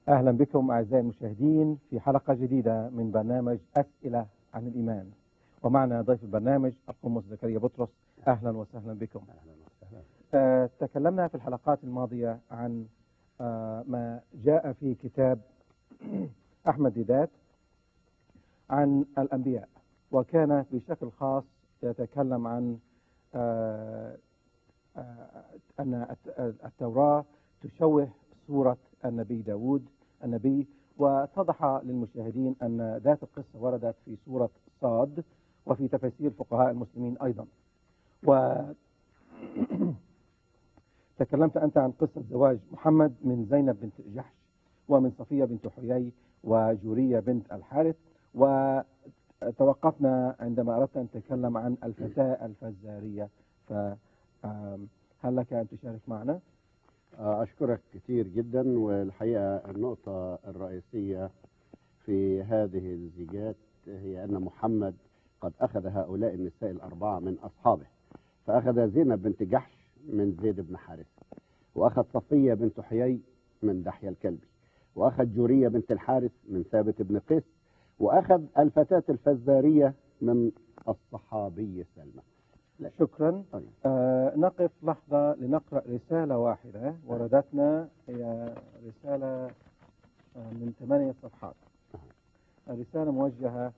أهلا بكم أعزائي المشاهدين في حلقة جديدة من برنامج أسئلة عن الإيمان، ومعنا ضيف البرنامج القمص زكريا بطرس. أهلا وسهلا بكم. أهلا وسهلا. تكلمنا في الحلقات الماضية عن ما جاء في كتاب أحمد ديدات عن الأنبياء، وكان بشكل خاص يتكلم عن أن التوراة تشوه صورة النبي داود النبي، واتضح للمشاهدين أن ذات القصة وردت في سورة صاد وفي تفاسير فقهاء المسلمين أيضا. وتكلمت أنت عن قصة زواج محمد من زينب بنت جحش ومن صفية بنت حيي وجورية بنت الحارث، وتوقفنا عندما أردت أن تتكلم عن الفتاة الفزارية. هل لك أن تشارك معنا؟ أشكرك كثير جدا. والحقيقة النقطة الرئيسية في هذه الزيجات هي أن محمد قد أخذ هؤلاء النساء الأربعة من أصحابه، فأخذ زينب بنت جحش من زيد بن حارث، وأخذ صفية بنت حيي من دحية الكلبي، وأخذ جورية بنت الحارث من ثابت بن قيس، وأخذ الفتاة الفزارية من الصحابي سلمى. شكرا. طيب. نقف لحظة لنقرأ رسالة واحدة وردتنا، هي رسالة من 8 صفحات. الرسالة موجهة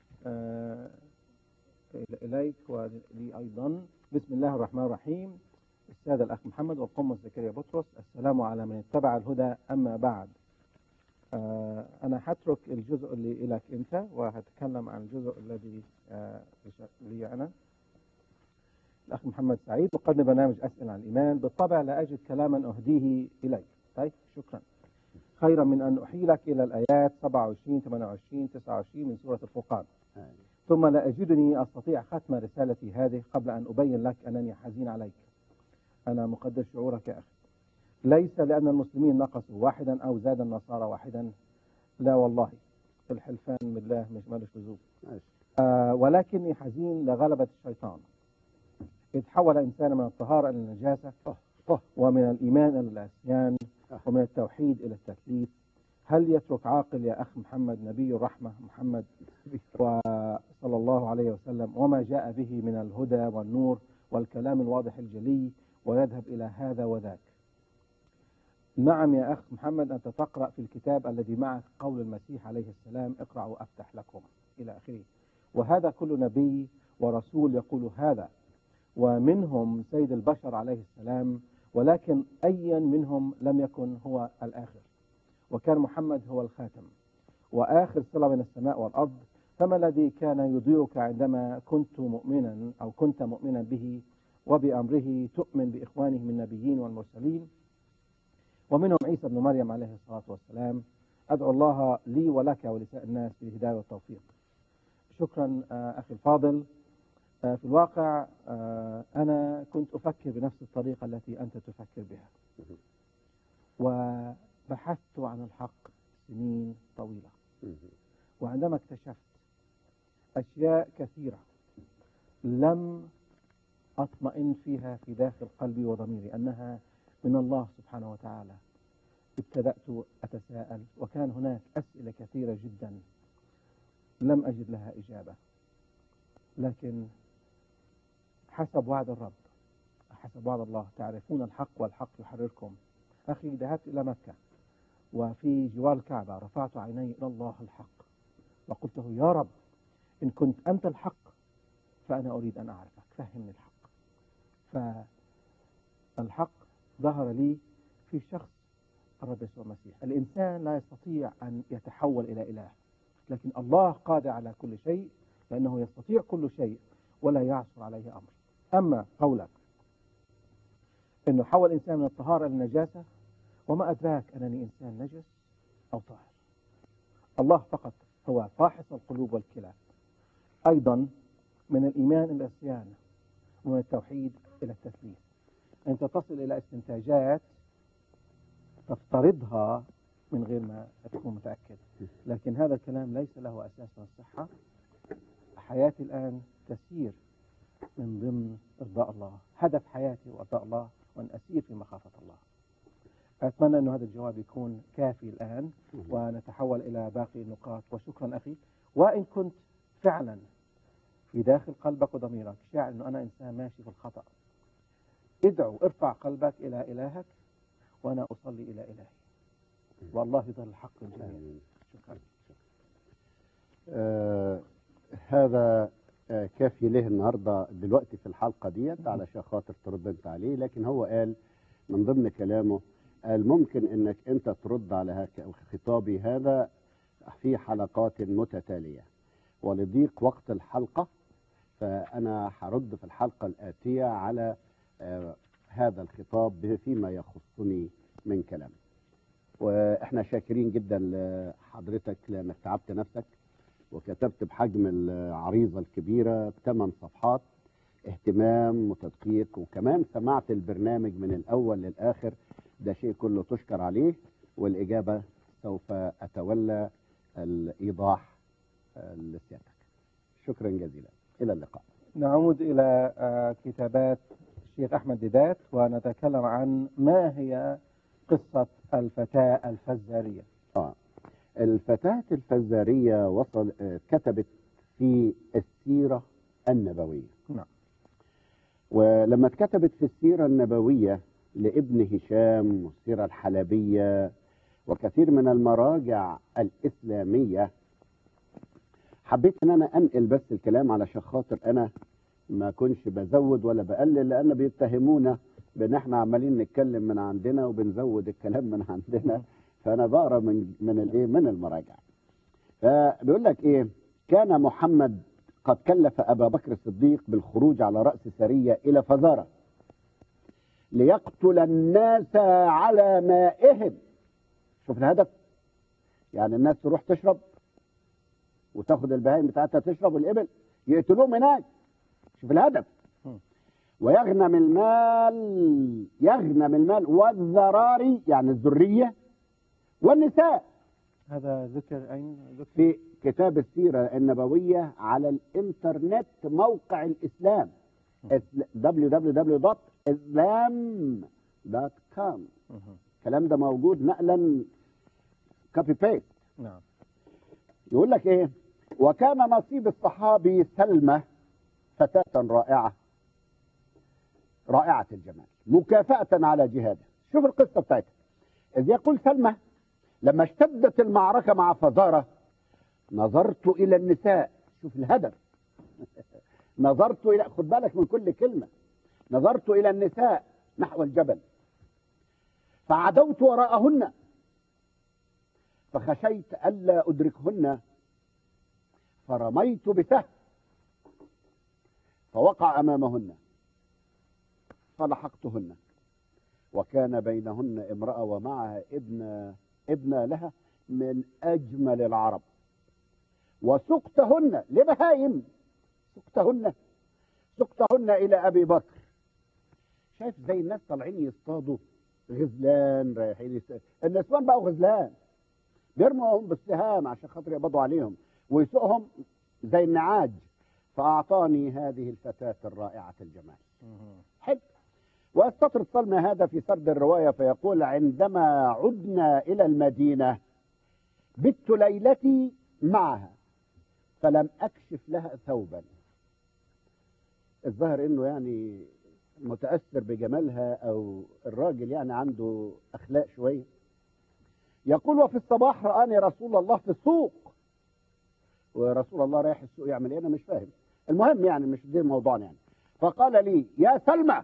إليك ولي أيضا. بسم الله الرحمن الرحيم. السادة الأخ محمد والقمص زكريا بطرس، السلام على من اتبع الهدى، أما بعد. أنا هترك الجزء اللي إليك أنت وهتكلم عن الجزء الذي لي أنا. الأخ محمد سعيد وقدم برنامج أسئلة عن الإيمان. بالطبع لا أجد كلاما أهديه إليك. طيب، شكرا. خيرا من أن أحيلك إلى الآيات 27 28 29 من سورة الفرقان، ثم لا أجدني أستطيع ختم رسالتي هذه قبل أن أبين لك أنني حزين عليك. أنا مقدر شعورك يا أخي. ليس لأن المسلمين نقصوا واحدا أو زاد النصارى واحدا، لا والله، الحلفان بالله مش مالش لزوم. ولكني حزين لغلبة الشيطان، إذ حول إنسان من الطهارة إلى النجاسة، ومن الإيمان إلى العصيان، ومن التوحيد إلى التثليث. هل يترك عاقل يا أخ محمد نبي الرحمة محمد صلى الله عليه وسلم وما جاء به من الهدى والنور والكلام الواضح الجلي ويذهب إلى هذا وذاك؟ نعم يا أخ محمد، أنت تقرأ في الكتاب الذي معك قول المسيح عليه السلام: اقرأوا أفتح لكم، إلى آخره. وهذا كل نبي ورسول يقول هذا، ومنهم سيد البشر عليه السلام، ولكن أيا منهم لم يكن هو الآخر، وكان محمد هو الخاتم وآخر صلة بين السماء والأرض. فما الذي كان يضيرك عندما كنت مؤمنا به وبأمره تؤمن بإخوانه من النبيين والمرسلين، ومنهم عيسى بن مريم عليه الصلاة والسلام؟ أدعو الله لي ولك ولسائر الناس بالهداية والتوفيق. شكرا أخي الفاضل. في الواقع أنا كنت أفكر بنفس الطريقة التي أنت تفكر بها، وبحثت عن الحق سنين طويلة، وعندما اكتشفت أشياء كثيرة لم أطمئن فيها في داخل قلبي وضميري أنها من الله سبحانه وتعالى، ابتدأت أتساءل، وكان هناك أسئلة كثيرة جدا لم أجد لها إجابة. لكن حسب وعد الرب، حسب وعد الله، تعرفون الحق والحق يحرركم. أخي، ذهبت إلى مكة وفي جوار الكعبة رفعت عيني إلى الله الحق وقلت له: يا رب، إن كنت أنت الحق فأنا أريد أن أعرفك، فهمني الحق. فالحق ظهر لي في شخص الرب يسوع المسيح. الإنسان لا يستطيع أن يتحول إلى إله، لكن الله قادر على كل شيء، لأنه يستطيع كل شيء ولا يعثر عليه أمر. أما قولك إنه حول الإنسان من الطهارة إلى النجاسة، وما أدراك أنني إنسان نجس أو طاهر؟ الله فقط هو فاحص القلوب والكلى. أيضا من الإيمان إلى العصيان، ومن التوحيد إلى التثليث. أنت تصل إلى استنتاجات تفترضها من غير ما تكون متأكد، لكن هذا الكلام ليس له أساس من الصحة. حياتي الآن تسير من ضمن إرضاء الله. هدف حياتي هو إرضاء الله، وأن أسير في مخافة الله. أتمنى أن هذا الجواب يكون كافي الآن ونتحول إلى باقي النقاط. وشكرا أخي. وإن كنت فعلا في داخل قلبك وضميرك شاعر أنه أنا إنسان ماشي في الخطأ، ادعو، ارفع قلبك إلى إلهك وأنا أصلي إلى إلهي، والله يظل الحق الجميع. شكرا. هذا كافي له النهارده دلوقتي في الحلقه ديت علشان خاطر ترد انت عليه. لكن هو قال من ضمن كلامه، قال ممكن انك انت ترد على خطابي هذا في حلقات متتاليه، ولضيق وقت الحلقه فانا هرد في الحلقه الاتيه على هذا الخطاب فيما يخصني من كلام. واحنا شاكرين جدا لحضرتك لانك تعبت نفسك وكتبت بحجم العريضة الكبيرة 8 صفحات اهتمام وتدقيق، وكمان سمعت البرنامج من الأول للآخر. ده شيء كله تشكر عليه، والإجابة سوف أتولى الإيضاح لسيادتك. شكرا جزيلا، إلى اللقاء. نعود إلى كتابات الشيخ أحمد ديدات ونتكلم عن ما هي قصة الفتاة الفزارية. الفتاة الفزارية كتبت في السيرة النبوية. نعم. ولما اتكتبت في السيرة النبوية لابن هشام والسيرة الحلبية وكثير من المراجع الإسلامية، حبيت ان انا انقل بس الكلام علشان خاطر انا ما كنش بزود ولا بقلل، لان بيتهمونا بان احنا عمالين نتكلم من عندنا وبنزود الكلام من عندنا. فانا بقرا من المراجع. فبيقول لك ايه: كان محمد قد كلف ابا بكر الصديق بالخروج على راس سريه الى فزاره ليقتل الناس على مائهم. شوف الهدف، يعني الناس تروح تشرب وتاخد البهائم بتاعتها تشرب والابل، يقتلوهم هناك. شوف الهدف. ويغنم المال والذراري، يعني الذريه والنساء. هذا ذكر أين؟ في كتاب السيرة النبوية على الإنترنت، موقع الإسلام www.islam.com. الكلام ده موجود نقلا كوبي بيست. نعم. يقول لك إيه: وكان نصيب الصحابي سلمى فتاة رائعة الجمال مكافأة على جهاده. شوف القصة بتاعتها. إذ يقول سلمى: لما اشتدت المعركة مع فزارة نظرت إلى النساء. شوف الهدف. نظرت إلى، خد بالك من كل كلمة، نظرت إلى النساء نحو الجبل فعدوت وراءهن فخشيت ألا أدركهن فرميت بسهم فوقع أمامهن فلحقتهن، وكان بينهن امرأة ومعها ابن لها من أجمل العرب، وسقتهن لبهائم، سقتهن إلى أبي بكر. شايف زي الناس طالعين يصطادوا غزلان، رايحين النسوان بقوا غزلان، بيرموهم بالسهام عشان خاطر يقبضوا عليهم ويسوقهم زي النعاج. فأعطاني هذه الفتاة الرائعة الجمال. حلو. ويستطرد سلمى هذا في سرد الرواية فيقول: عندما عدنا إلى المدينة بت ليلتي معها فلم أكشف لها ثوبا. الظاهر إنه يعني متأثر بجمالها، أو الراجل يعني عنده أخلاق شوية. يقول: وفي الصباح رآني رسول الله في السوق. ورسول الله رايح السوق يعمل إيه؟ أنا مش فاهم. المهم يعني مش دي موضوعنا يعني. فقال لي: يا سلمى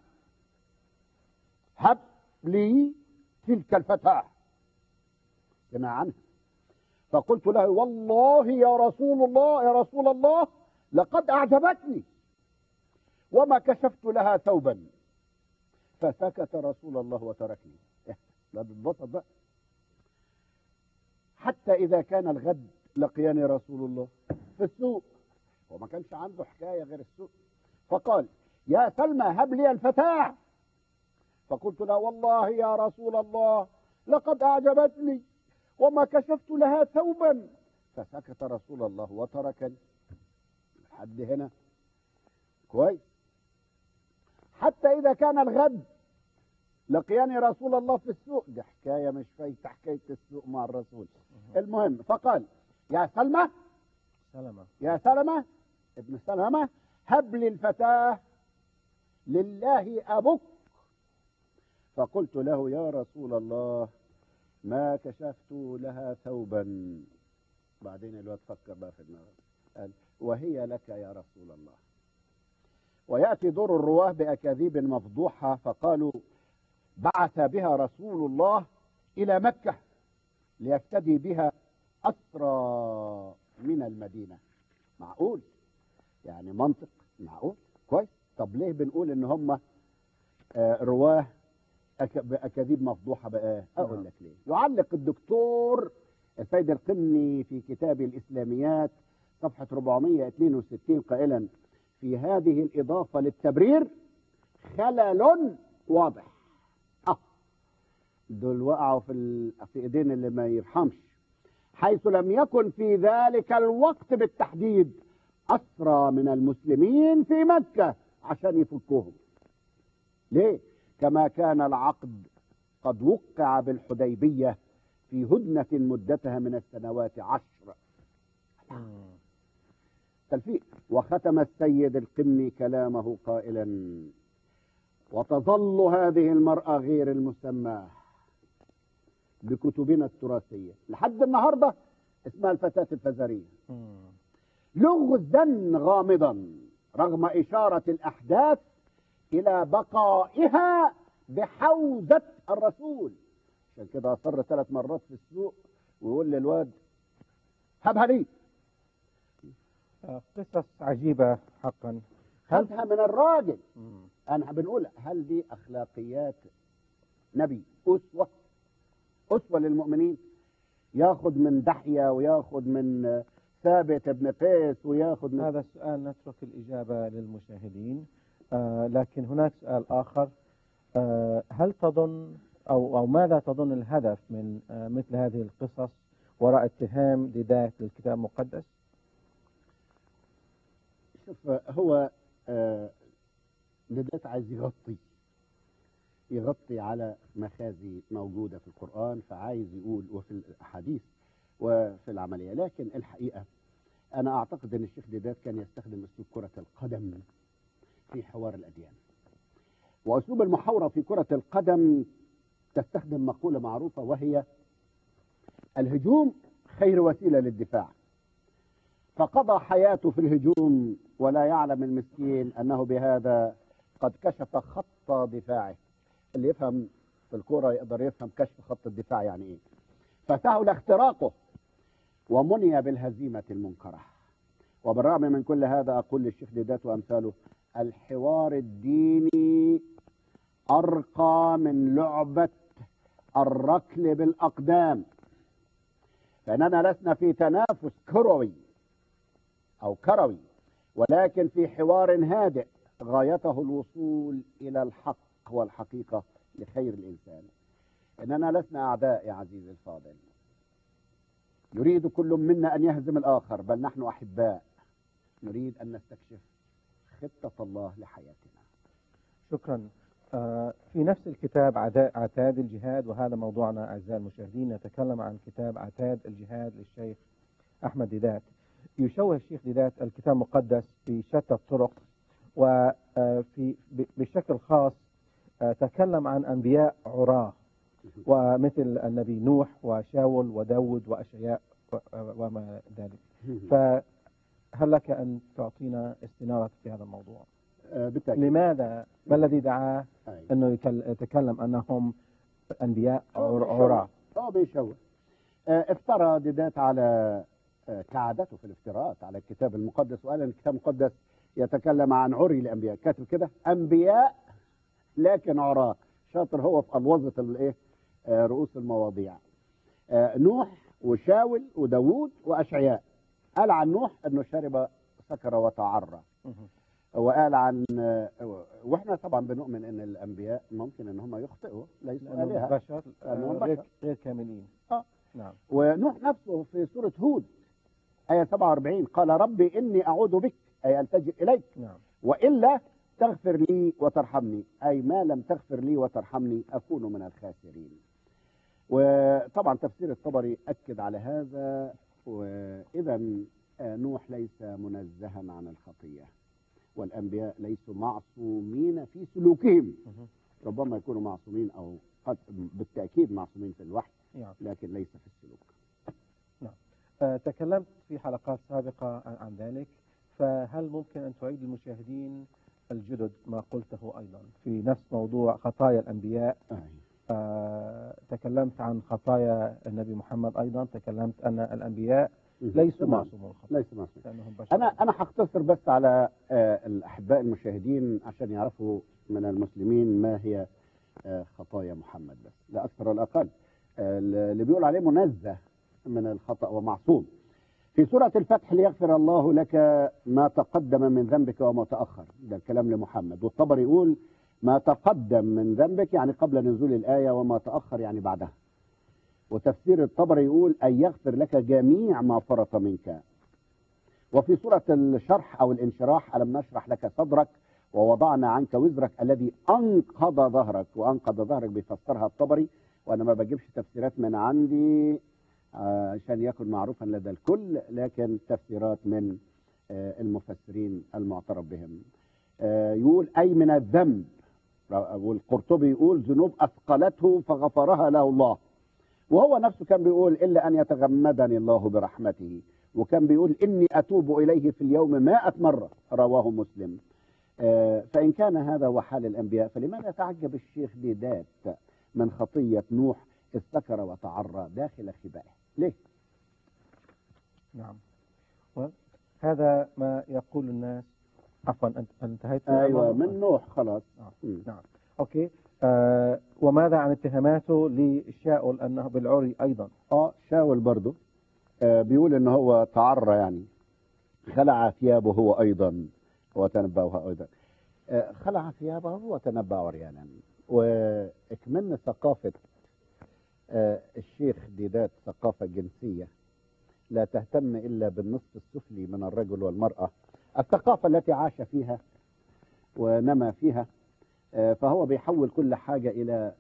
هب لي تلك الفتاة. سمع عنها. فقلت له: والله يا رسول الله لقد أعجبتني وما كشفت لها ثوبا. فسكت رسول الله وتركني. لا بتبسط بقى. حتى إذا كان الغد لقياني رسول الله في السوق، وما كانش عنده حكاية غير السوق. فقال: يا سلمى هب لي الفتاة. فقلت له: والله يا رسول الله لقد أعجبتني وما كشفت لها ثوبا. فسكت رسول الله وتركني. لحد هنا كويس. حتى إذا كان الغد لقياني رسول الله في السوق. دي حكايه مش فايته حكايه السوق مع الرسول. المهم فقال يا سلمى، سلمة. يا سلمة ابن سلمة، هب لي الفتاة لله أبوك. فقلت له يا رسول الله ما كشفت لها ثوبا. بعدين الواد فكر بقى في دماغه قال وهي لك يا رسول الله. ويأتي دور الرواه بأكاذيب مفضوحة، فقالوا بعث بها رسول الله إلى مكة ليفتدي بها أسرى من المدينة. معقول؟ يعني منطق معقول كويس. طب ليه بنقول ان هم رواه بأكاذيب مفضوحة بقى؟ أقول لك ليه. يعلق الدكتور السيد القمني في كتاب الإسلاميات صفحة 462 قائلا في هذه الإضافة للتبرير خلل واضح. دول وقعوا في ايدين اللي ما يرحمش، حيث لم يكن في ذلك الوقت بالتحديد أسرى من المسلمين في مكة عشان يفكوهم. ليه؟ كما كان العقد قد وقع بالحديبية في هدنة مدتها من السنوات 10. تلفيق. وختم السيد القمني كلامه قائلا وتظل هذه المرأة غير المسماة بكتبنا التراثية لحد النهاردة اسمها الفتاة الفزارية، لغزا غامضا رغم إشارة الأحداث إلى بقائها بحوزة الرسول. عشان كده أصر 3 مرات في السوق ويقول للواد هبها لي. قصص عجيبة حقا. هاتها من الراجل. أنا بنقول هل دي أخلاقيات نبي أسوة للمؤمنين؟ ياخد من دحية وياخد من ثابت ابن قيس وياخد من هذا السؤال نترك الإجابة للمشاهدين. لكن هناك سؤال آخر. هل تظن أو ماذا تظن الهدف من مثل هذه القصص وراء اتهام ديدات للكتاب المقدس؟ شوف هو ديدات عايز يغطي على مخازي موجودة في القرآن، فعايز يقول وفي الأحاديث وفي العملية. لكن الحقيقة أنا أعتقد أن الشيخ ديدات كان يستخدم أسلوب كرة القدم في حوار الأديان. وأسلوب المحاورة في كرة القدم تستخدم مقولة معروفة وهي الهجوم خير وسيلة للدفاع. فقضى حياته في الهجوم ولا يعلم المسكين أنه بهذا قد كشف خط دفاعه. اللي يفهم في الكرة يقدر يفهم كشف خط الدفاع يعني إيه. فسهل اختراقه ومني بالهزيمة المنكرة. وبالرغم من كل هذا أقول للشيخ ديدات وأمثاله الحوار الديني أرقى من لعبة الركل بالأقدام، فإننا لسنا في تنافس كروي أو كروي، ولكن في حوار هادئ غايته الوصول إلى الحق والحقيقة لخير الإنسان. إننا لسنا أعداء يا عزيزي الفاضل يريد كل منا أن يهزم الآخر، بل نحن أحباء نريد أن نستكشف خطة الله لحياتنا. شكرا. في نفس الكتاب عتاد الجهاد، وهذا موضوعنا أعزائي المشاهدين، نتكلم عن كتاب عتاد الجهاد للشيخ أحمد ديدات. يشوه الشيخ ديدات الكتاب المقدس بشتى الطرق، وفي بشكل خاص تكلم عن أنبياء عراه ومثل النبي نوح وشاول وداود وأشعياء وما ذلك. فهل لك أن تعطينا استنارة في هذا الموضوع؟ بالتأكيد. لماذا؟ ما الذي دعاه أنه يتكلم أنهم أنبياء عراه؟ هو بيشوه. افترى ديدات على كعادته في الافتراءات على الكتاب المقدس، وقال ان الكتاب المقدس يتكلم عن عري الانبياء. كاتب كده انبياء لكن عراة. شاطر هو في الوظة الايه رؤوس المواضيع. نوح وشاول وداوود واشعياء. قال عن نوح انه شرب سكر وتعرى. وقال عن واحنا طبعا بنؤمن ان الانبياء ممكن ان هم يخطئوا، ليسوا آلهة، بشر غير كاملين. نعم. ونوح نفسه في سورة هود آية 47 قال ربي إني أعوذ بك أي ألتجئ إليك. نعم. وإلا تغفر لي وترحمني، أي ما لم تغفر لي وترحمني أكون من الخاسرين. وطبعا تفسير الطبري أكد على هذا. وإذا نوح ليس منزها عن الخطية، والأنبياء ليسوا معصومين في سلوكهم. ربما يكونوا معصومين أو قد بالتأكيد معصومين في الوحي، لكن ليس في السلوك. نعم. تكلمت في حلقات سابقة عن ذلك، فهل ممكن أن تعيد للمشاهدين الجدد ما قلته أيضا في نفس موضوع خطايا الأنبياء؟ تكلمت عن خطايا النبي محمد أيضا، تكلمت أن الأنبياء ليسوا معصومون، ليسوا معصومين. أنا هختصر بس على الأحباء المشاهدين عشان يعرفوا من المسلمين ما هي خطايا محمد، بس لا أكثر ولا أقل. اللي بيقول عليه منزه من الخطأ ومعصوم في سورة الفتح: ليغفر الله لك ما تقدم من ذنبك وما تأخر. ده الكلام لمحمد. والطبري يقول ما تقدم من ذنبك يعني قبل نزول الآية، وما تأخر يعني بعدها. وتفسير الطبري يقول أن يغفر لك جميع ما فرط منك. وفي سورة الشرح أو الانشراح: ألم نشرح لك صدرك ووضعنا عنك وزرك الذي أنقض ظهرك. وأنقض ظهرك بيفسرها الطبري، وأنا ما بجيبش تفسيرات من عندي عشان يكون معروفا لدى الكل، لكن تفسيرات من المفسرين المعترف بهم. يقول أي من الذنب. والقرطبي يقول ذنوب أثقلته فغفرها له الله. وهو نفسه كان بيقول إلا أن يتغمدني الله برحمته. وكان بيقول إني أتوب إليه في اليوم 100 مرة، رواه مسلم. فإن كان هذا هو حال الأنبياء، فلماذا يتعجب الشيخ ديدات من خطية نوح إذ سكر وتعرى داخل خبائه؟ ليه؟ نعم. هذا ما يقول الناس. عفوا، أنت انتهيت؟ أيوة، من نوح خلاص. نعم. أوكي. وماذا عن اتهاماته لشاول أنه بالعري أيضا؟ شاول برضه بيقول إنه هو تعرى، يعني خلع ثيابه هو أيضا وتنبأها أيضا. خلع ثيابه وتنبأ عريانا. وإكمن ثقافة الشيخ ديدات ثقافة جنسية لا تهتم إلا بالنصف السفلي من الرجل والمرأة، الثقافة التي عاش فيها ونما فيها. فهو بيحول كل حاجة إلى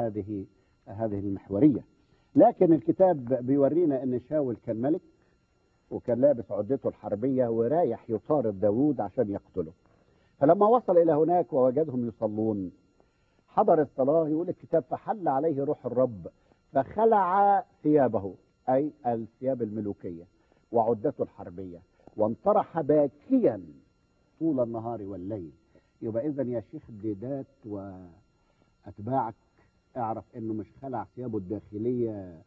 هذه المحورية. لكن الكتاب بيورينا أن شاول كان ملك، وكان لابس عدته الحربية ورايح يطارد داود عشان يقتله. فلما وصل إلى هناك ووجدهم يصلون حضر الصلاة. يقول الكتاب فحل عليه روح الرب فخلع ثيابه، أي الثياب الملوكية وعدته الحربية، وانطرح باكيا طول النهار والليل. يبقى إذن يا شيخ ديدات وأتباعك اعرف إنه مش خلع ثيابه الداخلية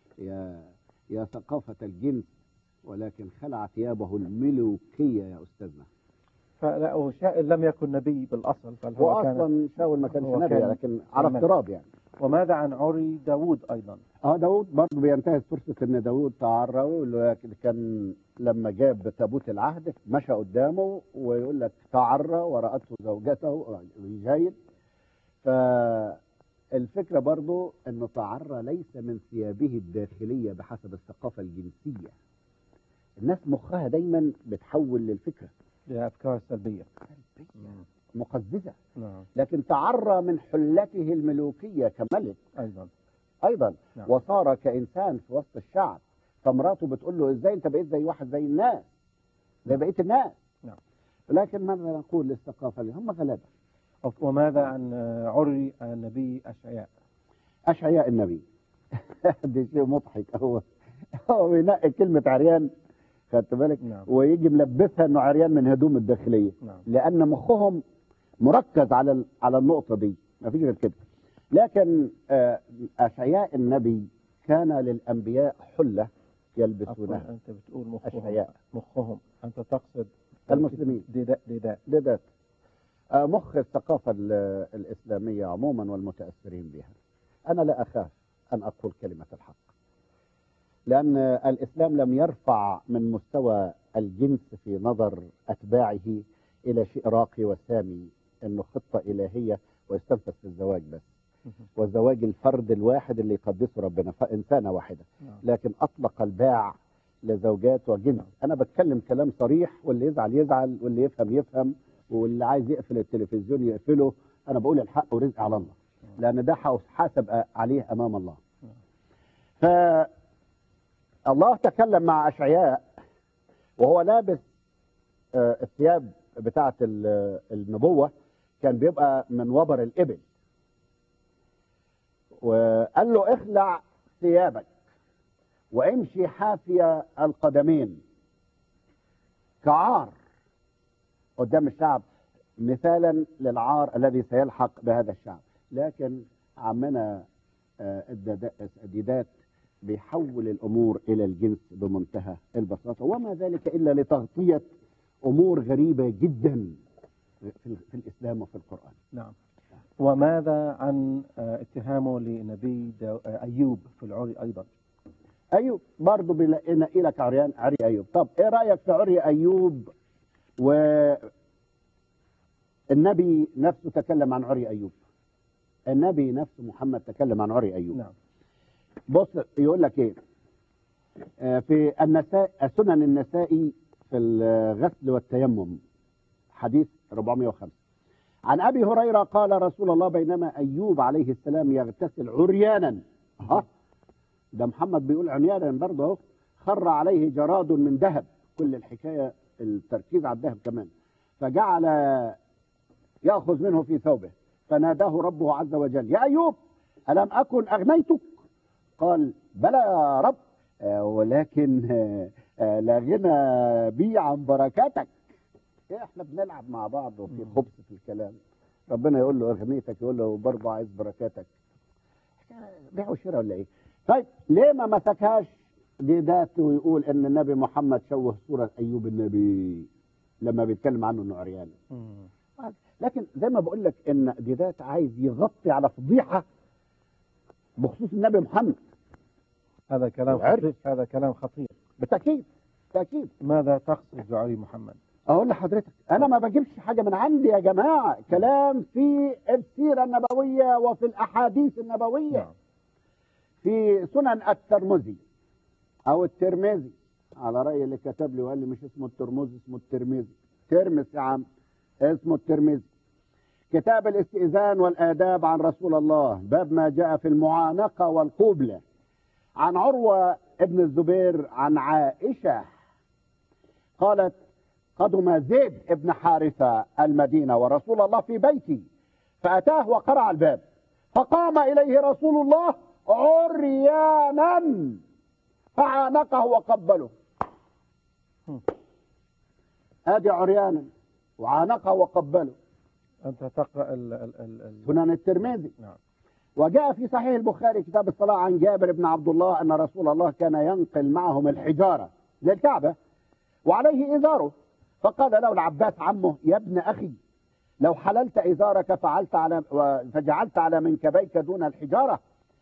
يا ثقافة الجنس، ولكن خلع ثيابه الملوكية يا أستاذنا. فلا، شاول لم يكن نبي بالأصل، هو أصلا شاول ما كانش نبي، لكن على افتراض يعني. وماذا عن عري داود أيضا؟ داود برضه بينتهز فرصة ان داود تعرى، ولكن كان لما جاب تابوت العهد مشى قدامه ويقول لك تعرى ورأته زوجته جيد. فالفكرة برضه انه تعرى ليس من ثيابه الداخلية بحسب الثقافة الجنسية. الناس مخها دايما بتحول للفكرة لأفكار سلبية مقززة. لكن تعرى من حلته الملوكية كملك أيضا. وصار كإنسان في وسط الشعب. فمراته بتقول له إزاي أنت بقيت زي واحد زي الناس، زي بقية الناس. لكن ماذا نقول للثقافة اللي هم غلابة. وماذا عن عري النبي أشعياء النبي؟ ده شيء مضحك. هو بينقي كلمة عريان، خدت بالك؟ ويجي ملبسها انه عريان من هدوم الداخليه. لان مخهم مركز على النقطه دي، ما فيش غير كده. لكن اشعياء النبي كان للانبياء حله يلبسونها. انت بتقول مخهم. أشعياء. مخهم انت تقصد المسلمين. ديدات مخ الثقافه الاسلاميه عموما والمتاثرين بها. انا لا اخاف ان اقول كلمه الحق، لأن الإسلام لم يرفع من مستوى الجنس في نظر أتباعه إلى شيء راقي وسامي، أنه خطة إلهية ويستنفذ في الزواج بس. والزواج الفرد الواحد اللي يقدسه ربنا، فإنسانة واحدة. لكن أطلق الباع لزوجات وجنس. أنا بتكلم كلام صريح، واللي يزعل يزعل واللي يفهم يفهم. واللي عايز يقفل التلفزيون يقفله. انا بقول الحق ورزق على الله، لان ده حاسب عليه امام الله. فالله تكلم مع اشعياء وهو لابس الثياب بتاعه النبوه، كان بيبقى من وبر الابل، وقال له اخلع ثيابك وامشي حافي القدمين كعار قدام الشعب، مثالا للعار الذي سيلحق بهذا الشعب. لكن عمنا الديدات بيحول الامور الى الجنس بمنتهى البساطه، وما ذلك الا لتغطيه امور غريبه جدا في الاسلام وفي القران. نعم. وماذا عن اتهامه لنبي ايوب في العري ايضا؟ ايوب برضه بيلاقينا لك عري ايوب. طب ايه رايك في عري ايوب؟ والنبي نفسه تكلم عن عري ايوب، النبي نفسه محمد تكلم عن عري ايوب. نعم. بص يقول لك ايه في سنن النسائي في الغسل والتيمم، حديث 405 عن ابي هريره قال رسول الله بينما ايوب عليه السلام يغتسل عريانا، ده محمد بيقول عريانا برضه اهو، خر عليه جراد من ذهب، كل الحكايه التركيز على الذهب كمان، فجعل ياخذ منه في ثوبه، فناداه ربه عز وجل يا ايوب الم اكن اغنيتك؟ قال بلى يا رب، ولكن لا غنى بي عن بركاتك. احنا بنلعب مع بعض وفي خبث في الكلام، ربنا يقول له اغنيتك، يقول له برضه عايز بركاتك. بيع وشراء ولا ايه؟ طيب ليه ما مسكهاش ديدات ويقول ان النبي محمد شوه صوره ايوب النبي لما بيتكلم عنه انه عريان؟ لكن زي ما بقول لك ان ديدات عايز يغطي على فضيحه بخصوص النبي محمد. هذا كلام خطير، هذا كلام خطير بالتاكيد. تاكيد. ماذا تقصد بعري محمد؟ اقول لحضرتك انا ما بجيبش حاجه من عندي يا جماعه، كلام في السيره النبويه وفي الاحاديث النبويه. نعم. في سنن الترمذي او الترمذي، على راي اللي كتب لي وقال لي مش اسمه الترمذي اسمه الترمذي، ترمس يا عم، اسمه الترمذي، كتاب الاستئذان والآداب عن رسول الله، باب ما جاء في المعانقة والقبلة، عن عروة ابن الزبير عن عائشة قالت قدم زيد ابن حارثة المدينة ورسول الله في بيتي، فأتاه وقرع الباب، فقام إليه رسول الله عريانا فعانقه وقبله. ادي عريانا وعانقه وقبله. أنت تقرأ سنن الترمذي. نعم. وجاء في صحيح البخاري كتاب الصلاة عن جابر بن عبد الله أن رسول الله كان ينقل معهم الحجارة للكعبة وعليه إزاره، فقال له العباس عمه يا ابن أخي لو حللت إزارك فجعلت على منكبيك دون الحجارة،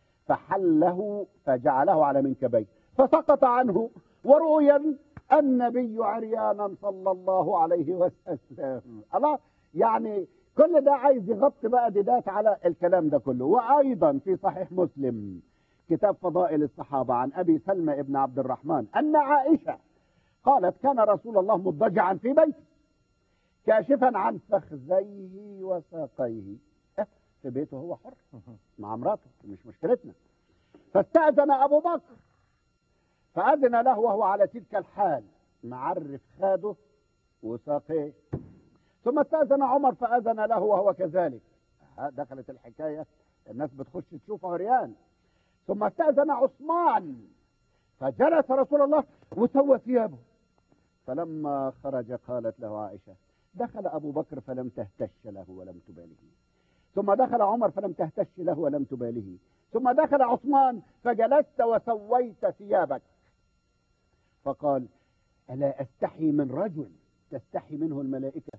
فحله فجعله على منكبيه فسقط عنه، ورؤيا النبي عريانا صلى الله عليه وسلم. الله، يعني كل ده عايز يغطي بقى ديدات على الكلام ده كله. وايضا في صحيح مسلم كتاب فضائل الصحابه عن ابي سلمى ابن عبد الرحمن ان عائشه قالت كان رسول الله مضطجعا في بيته كاشفا عن فخذيه وساقيه، في بيته هو حر مع مراته، مش مشكلتنا. فاستأذن ابو بكر فأذن له وهو على تلك الحال معرف خاده وساقيه، ثم استأذن عمر فأذن له وهو كذلك. دخلت الحكاية الناس بتخش تشوف عريان. ثم استأذن عثمان فجلس رسول الله وسوى ثيابه، فلما خرج قالت له عائشة دخل أبو بكر فلم تهتش له ولم تباله، ثم دخل عمر فلم تهتش له ولم تباله، ثم دخل عثمان فجلست وسويت ثيابك. فقال ألا أستحي من رجل تستحي منه الملائكة؟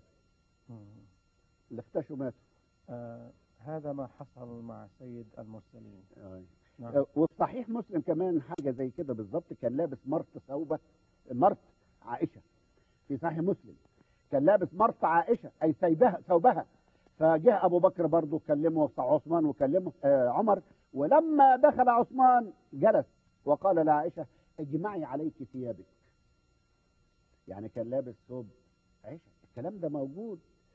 اللي اختشوا ماتوا. هذا ما حصل مع سيد المرسلين. نعم. وفي صحيح مسلم كمان حاجة زي كده بالظبط، كان لابس مرط عائشة في صحيح مسلم، كان لابس مرط عائشة أي ثوبها، فجاء أبو بكر برضه كلمه عثمان وكلمه عمر، ولما دخل عثمان جلس وقال لعائشة اجمعي عليك ثيابك، يعني كان لابس ثوب عائشة. الكلام ده موجود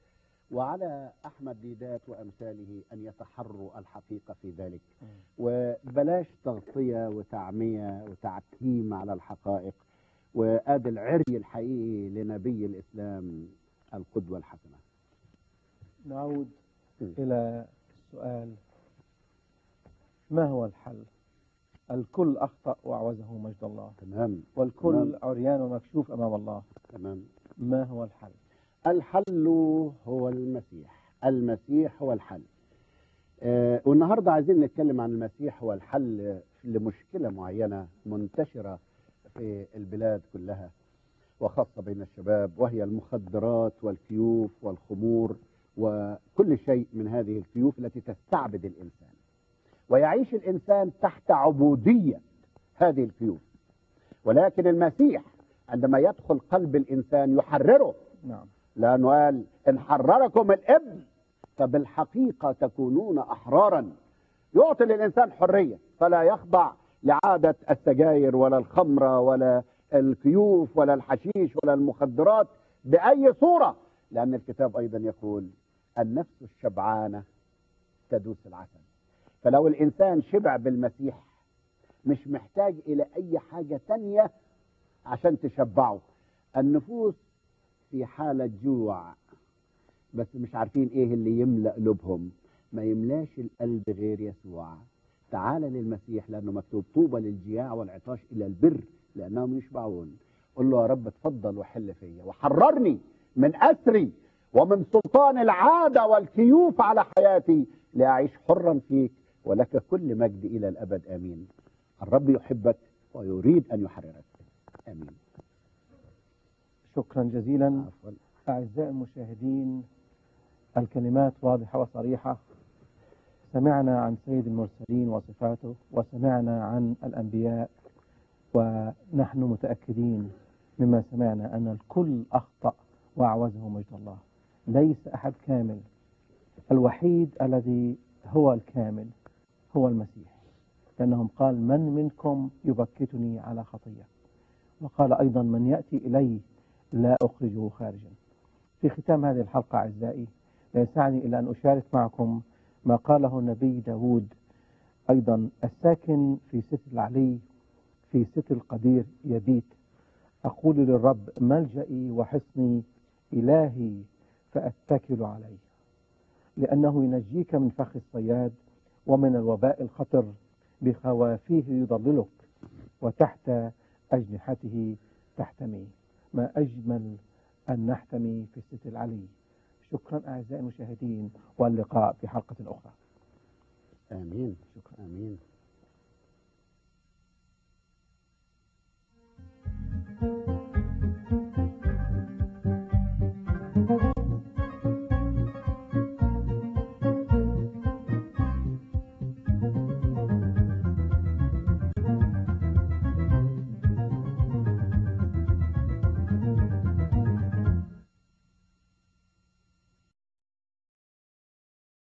وعلى أحمد ديدات وأمثاله أن يتحروا الحقيقة في ذلك، وبلاش تغطية وتعمية وتعتيم على الحقائق. وآدي العري الحقيقي لنبي الإسلام القدوة الحسنة. نعود إلى السؤال: ما هو الحل؟ الكل أخطأ وأعوزه مجد الله. تمام. والكل تمام. عريان ومكشوف أمام الله. تمام. ما هو الحل؟ الحل هو المسيح. المسيح هو الحل. والنهاردة عايزين نتكلم عن المسيح هو الحل لمشكلة معينة منتشرة في البلاد كلها، وخاصة بين الشباب، وهي المخدرات والكيوف والخمور وكل شيء من هذه الكيوف التي تستعبد الإنسان، ويعيش الإنسان تحت عبودية هذه الكيوف. ولكن المسيح عندما يدخل قلب الإنسان يحرره. نعم. لأنه قال: إن حرركم الابن فبالحقيقة تكونون أحرارا. يعطي للإنسان حرية، فلا يخضع لعادة السجاير ولا الخمرة ولا الكيوف ولا الحشيش ولا المخدرات بأي صورة، لأن الكتاب أيضا يقول: النفس الشبعانة تدوس العسل. فلو الإنسان شبع بالمسيح مش محتاج إلى أي حاجة تانية عشان تشبعه. النفوس في حالة جوع، بس مش عارفين ايه اللي يملأ قلوبهم. ما يملاش القلب غير يسوع. تعال للمسيح، لأنه مكتوب: طوبى للجياع والعطاش إلى البر لأنهم يشبعون. قل له: يا رب اتفضل وحل فيا وحررني من أسري ومن سلطان العادة والكيوف على حياتي، لأعيش حرا فيك ولك كل مجد إلى الأبد. آمين. الرب يحبك ويريد أن يحررك. آمين. شكرا جزيلا. عفوا. أعزائي المشاهدين، الكلمات واضحة وصريحة. سمعنا عن سيد المرسلين وصفاته، وسمعنا عن الأنبياء، ونحن متأكدين مما سمعنا أن الكل أخطأ وأعوزه مجد الله. ليس أحد كامل. الوحيد الذي هو الكامل هو المسيح، لأنهم قال: من منكم يبكتني على خطية؟ وقال أيضا: من يأتي إلي لا أخرجه خارجا. في ختام هذه الحلقة أعزائي، لا يسعني إلا أن أشارك معكم ما قاله النبي داود أيضا: الساكن في ستر العلي في ستر القدير يبيت. أقول للرب: ملجئي وحصني، إلهي فأتكل عليه. لأنه ينجيك من فخ الصياد ومن الوباء الخطر، بخوافيه يضللك وتحت أجنحته تحتمي. ما أجمل أن نحتمي في الستر العلي. شكرا أعزائي المشاهدين، واللقاء في حلقة أخرى. آمين. شكرا. آمين.